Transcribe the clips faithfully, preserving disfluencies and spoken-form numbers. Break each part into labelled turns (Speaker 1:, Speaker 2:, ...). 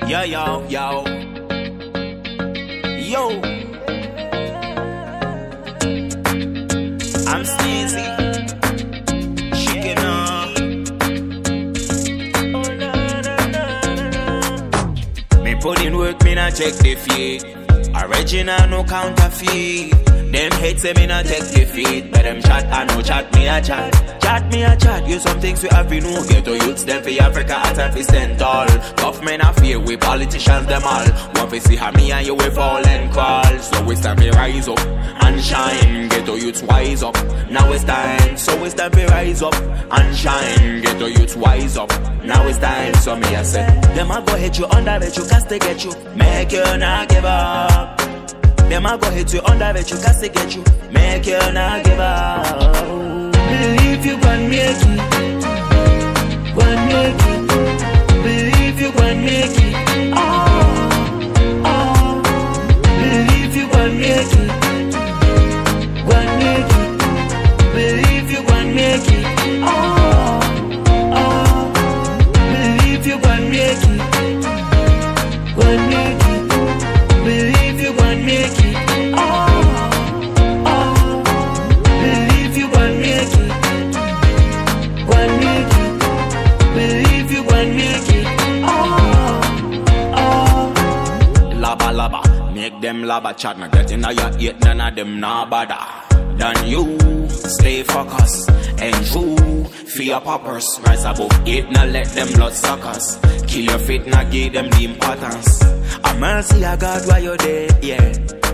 Speaker 1: Yo, yo, yo. Yo. I'm Sneezy. Shaking up. Me put in work, me not check the fee. Original, no counterfeit. Them hate say me not take defeat. But them chat, I know chat, me a chat. Chat, me a chat, you some things we have to know. Get to youths, them for Africa, at and for stand tall. Tough men are fear, we politicians, them all. Want to see how me and you we fall and crawl. So it's time to rise up and shine. Get to youths, wise up. Now it's time, so it's time to rise up and shine. Get to youths, wise up. Now it's time, so me I say. Them a go hit you under, bet you cast to get you. Make you not give up. Them a go hit you under, bet you cast to get you. Make you not give up.
Speaker 2: Believe you can make it. Can make it. Believe you can make it. Oh, oh. Believe you can make it. Can make it. Believe you can make it. Oh, oh. Believe you can make it. Can make it. Believe you can make it. Oh, oh. Believe you can make it. Can make it. Believe you can make it. Oh, oh.
Speaker 1: Laba laba, make them laba chat. Now get in your ear, none of them nah bother. Than you, stay focused and true. For your poppers, rise above it, now let them blood suckers. Kill your faith, now give them the importance. A mercy I God while you're there, yeah.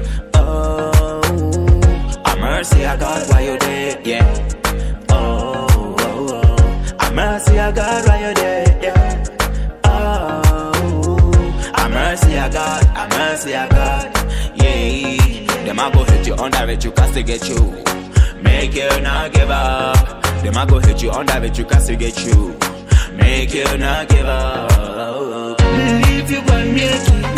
Speaker 1: Oh, a mercy I God while you're there, yeah. Oh, oh, oh. A mercy I God while you're there, yeah. Oh, a mercy I God, a mercy I God, yeah. Them a go hit you under it, you cast to get you. Make you not give up. Them a go hit you under it, you cast to get you. Make you not give up.
Speaker 2: Believe you can make it.